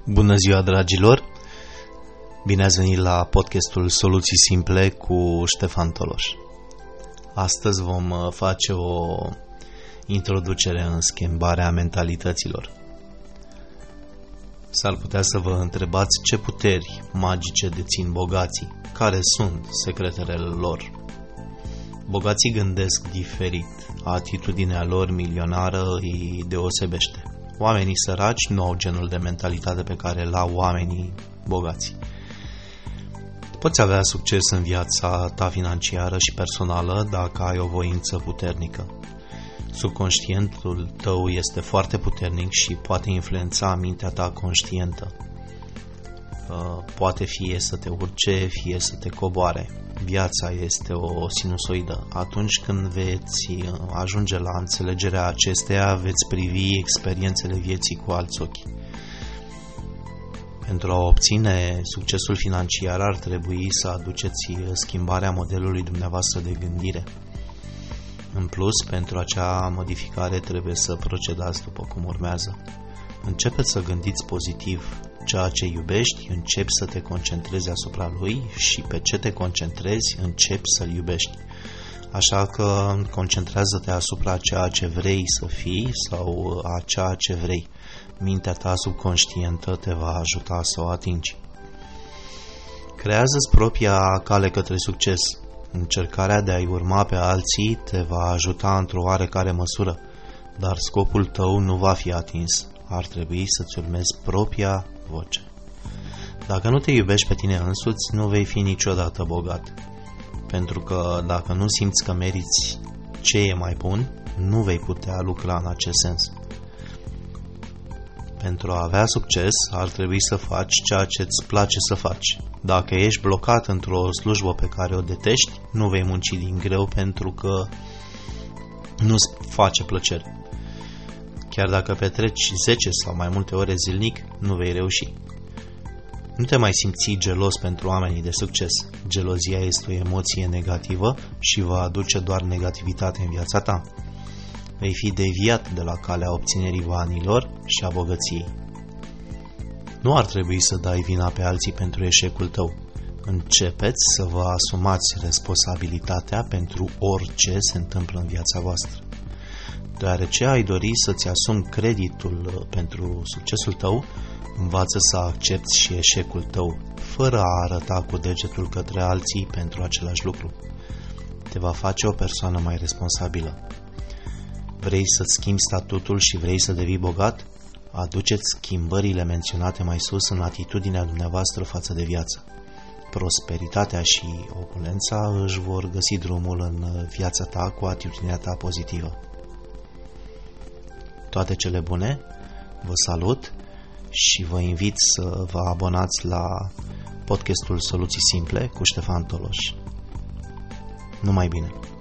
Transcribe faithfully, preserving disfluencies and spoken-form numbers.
Bună ziua, dragilor! Bine ați venit la podcastul Soluții Simple cu Ștefan Toloș. Astăzi vom face o introducere în schimbarea mentalităților. S-ar putea să vă întrebați ce puteri magice dețin bogații, care sunt secretele lor. Bogații gândesc diferit, atitudinea lor milionară îi deosebește. Oamenii săraci nu au genul de mentalitate pe care îl au oamenii bogați. Poți avea succes în viața ta financiară și personală dacă ai o voință puternică. Subconștientul tău este foarte puternic și poate influența mintea ta conștientă. Poate fie să te urce, fie să te coboare. Viața este o sinusoidă. Atunci când veți ajunge la înțelegerea acesteia, veți privi experiențele vieții cu alți ochi. Pentru a obține succesul financiar ar trebui să aduceți schimbarea modelului dumneavoastră de gândire. În plus, pentru acea modificare trebuie să procedați după cum urmează. Începeți să gândiți pozitiv. Ceea ce iubești, începi să te concentrezi asupra lui și pe ce te concentrezi, începi să-l iubești. Așa că concentrează-te asupra ceea ce vrei să fii sau a ceea ce vrei. Mintea ta subconștientă te va ajuta să o atingi. Creează-ți propria cale către succes. Încercarea de a-i urma pe alții te va ajuta într-o oarecare măsură, dar scopul tău nu va fi atins. Ar trebui să-ți urmezi propria voce. Dacă nu te iubești pe tine însuți, nu vei fi niciodată bogat. Pentru că dacă nu simți că meriți ce e mai bun, nu vei putea lucra în acest sens. Pentru a avea succes, ar trebui să faci ceea ce îți place să faci. Dacă ești blocat într-o slujbă pe care o detești, nu vei munci din greu pentru că nu-ți face plăcere. Chiar dacă petreci zece sau mai multe ore zilnic, nu vei reuși. Nu te mai simți gelos pentru oamenii de succes. Gelozia este o emoție negativă și va aduce doar negativitate în viața ta. Vei fi deviat de la calea obținerii banilor și a bogăției. Nu ar trebui să dai vina pe alții pentru eșecul tău. Începeți să vă asumați responsabilitatea pentru orice se întâmplă în viața voastră. Deoarece ai dori să-ți asumi creditul pentru succesul tău, învață să accepti și eșecul tău, fără a arăta cu degetul către alții pentru același lucru. Te va face o persoană mai responsabilă. Vrei să-ți schimbi statutul și vrei să devii bogat? Aduceți schimbările menționate mai sus în atitudinea dumneavoastră față de viață. Prosperitatea și opulența își vor găsi drumul în viața ta cu atitudinea ta pozitivă. Toate cele bune, vă salut și vă invit să vă abonați la podcastul Soluții Simple cu Ștefan Toloș. Numai bine!